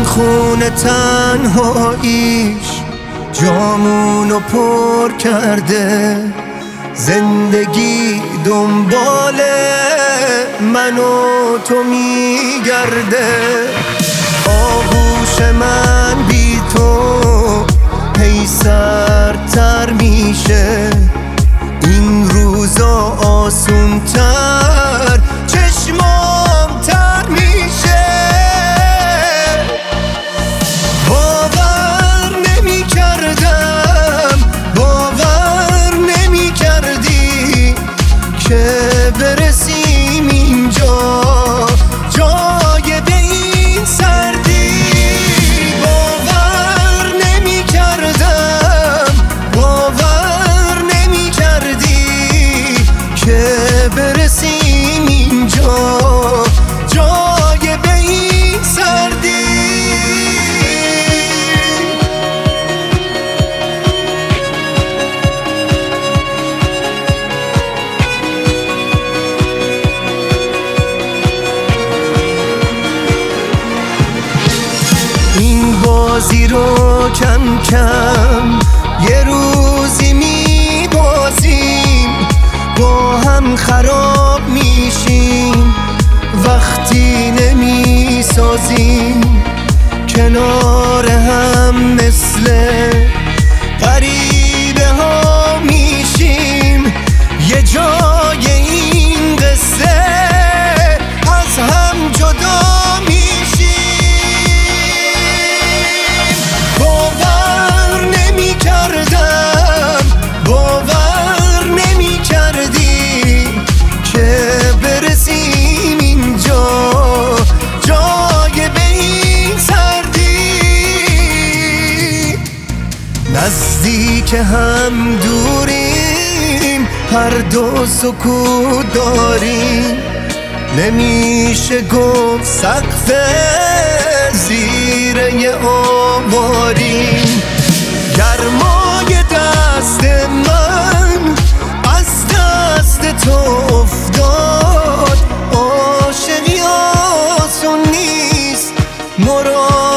خون تنهاییش جامونو پر کرده، زندگی دنبال من و تو میگرده. آغوش من بی تو هی سردتر میشه، این روزا آسون تر چشمام تر میشه. باور نمی کردم، باور نمی کردی که برسیم اینجا، جای به این سردی. باور نمی کردم، باور نمی کردی که برسیم اینجا، جای به این سردی. این بازی رو کم کم یه روزی میبازیم، با هم خراب میشیم وقتی نمیسازیم کنار هم. مثل غریبه ها میشیم یه جای این قصه، از هم جدا میشیم. باور نمی کردم، باور نمی کردی که برسیم اینجا، جای به این سردی. نزدیک هم دوریم، هر دو سکوت داریم، نمیشه گفت سقف زیر یه آواریم. گرمای دست من از دست تو افتاد، عاشقی آسون نیست مراد